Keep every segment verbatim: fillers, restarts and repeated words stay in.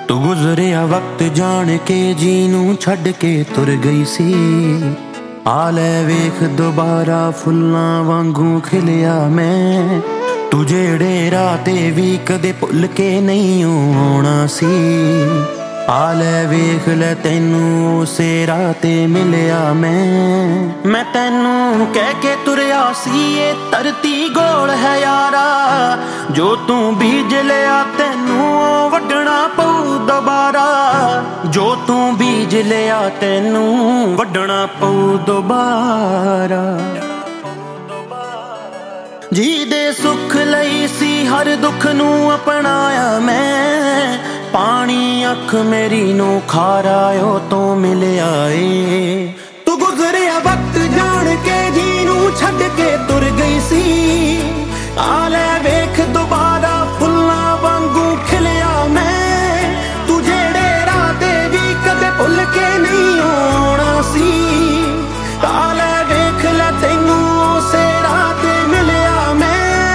तू गुजरिया वक्त जान के जी नू छड़ के तुर गई सी। आ लै वेख दोबारा फुल्लां वांगू खिलिया मैं। तू जेड़े राते भी कदे भुल के नहीं आउणा सी। आ लै वेख लै तैनू उसे राते मिलिया मैं। मैं तैनू कह के तुरिया सी ये धरती गोल है यारा। जो तू बीज लिया तैनू वड्डना पऊ दोबारा। जो तू बीज लिया तैनू वड्डना पऊ दोबारा। जी दे सुख लई सी हर दुख नू अपनाया मैं। पानी अख मेरी नू खारायो तो मिलिया ए। तू गुजरिया वक्त जान के जी नू छड़ के तुर गई सी। आ लै वेख दोबारा फुल्लां वांगू खिलिया मैं। तू जेड़े राते भी कदे भुल के नहीं आउणा सी। आ लै वेख लै तैनू उसे राते मिलिया मैं।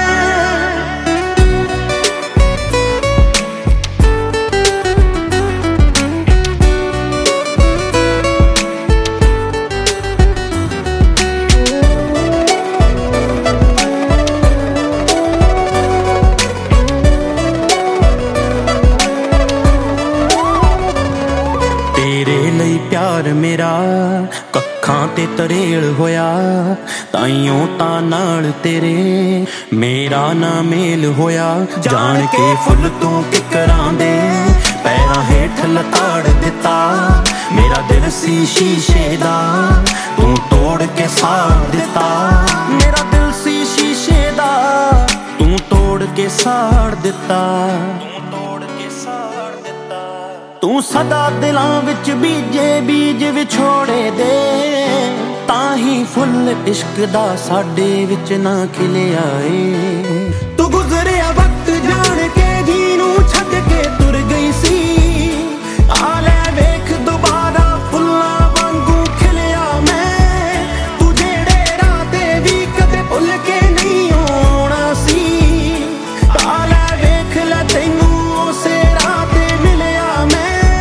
तेरे लई प्यार मेरा कखां ते तरेल होया। ताइयों तां नाल तेरे मेरा ना मेल होया। जान के फुल तू किकरां दे पैरां हेठ लताड़ दिता। मेरा दिल सी शीशे दा तू तोड़ के साड़ दिता। मेरा दिल सी शीशे दा तू तोड़ के साड़ दिता। तू सदा दिलां विच बीजे बीज विछोड़े दे। ताही फुल इश्क दा साडे विच ना खिलिया ए। तू गुजरिया वक्त जान के जी नू छड़ के तुर गई सी। आ लै वेख दोबारा फुल्लां वांगू खिलिया मैं। तू जेड़े राते भी कदे भुल के नहीं आउणा सी। आ लै वेख लै तैनू उसे राते मिलिया मैं।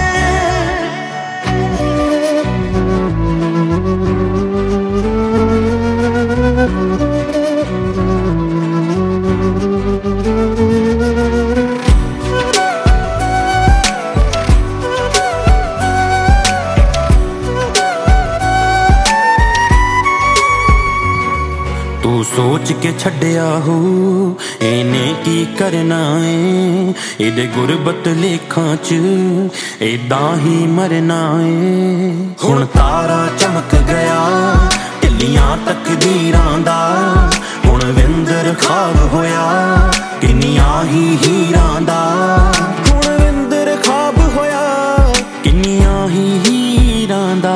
तू सोच के छड्डिया हो इने की करना है। इदे गुरबत लेखां च इदां ही मरना है। हुण तारा चमक गया ढिल्लियां तकदीरां दा। हुण विंदर खाब होया किन्नियां ही हीरां दा। हुण विंदर खाब होया किन्नियां ही हीरां दा।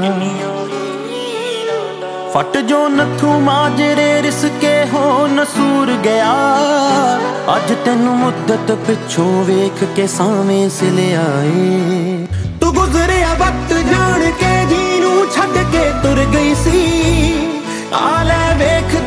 फट जो नथू माजरे रिसके हो नसूर गया। अज तेनू मुद्दत पिछों वेख के सावें सिलिया ए। तू गुजरिया वक्त जान के जी नू छड़ के तुर गई सी। आ लै वेख